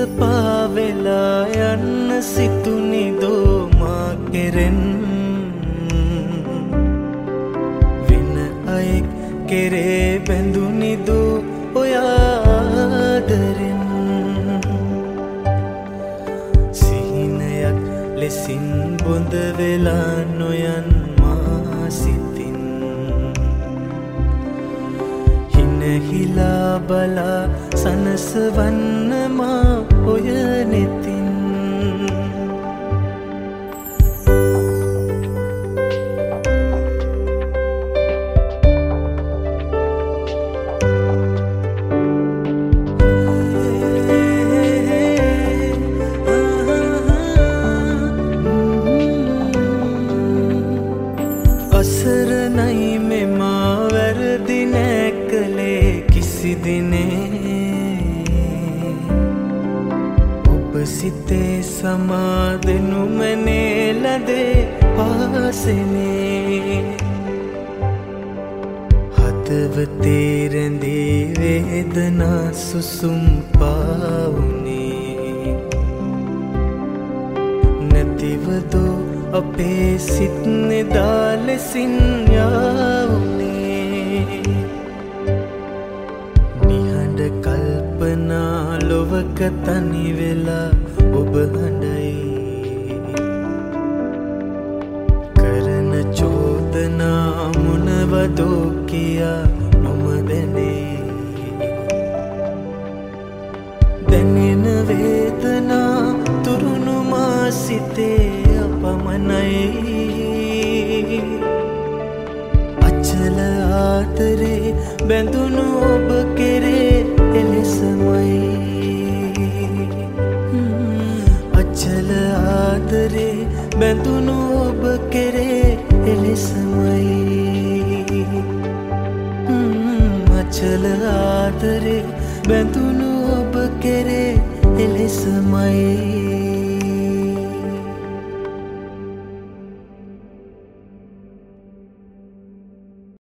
පාවෙලා යන්න සිතුනිදෝ මා කෙරෙන් වෙන අයෙක් කෙරේ බැඳුනිදෝ ඔයාදරෙන් සිහිනයක් ලෙසින් බොඳ වෙලා නොයන් මා සිතින් හිනහිලා බලා සනසවන්න මා ඔය නෙතින් අසරණයි මෙමා වැරදි නෑ කළේ කිසි දිනේ ඔබ සිතේ සමාදෙනුමනේ ලදේ පාසනේ හදවතේ රැඳී වේදනා සුසුම් පාවුනේ නැතිවදෝ අපේ සිත් නෙදා ලෙසින් යාවුනේ නිහඬ කල්පනා ලොවක තනි වෙලා ඔබ හඬයි කරන චෝදනා මොනවදෝ කියා නොමදැනේ දැනෙන වේදනා තුරුණු මා සිතේ අපමණයි අචල ආදරේ බැඳුණු ඔබ කෙරේ එලෙසමයි අචල ආදරේ බැඳුණු ඔබ කෙරේ එලෙසමයි අචල ආදරේ බැඳුණු ඔබ කෙරේ එලෙසමයි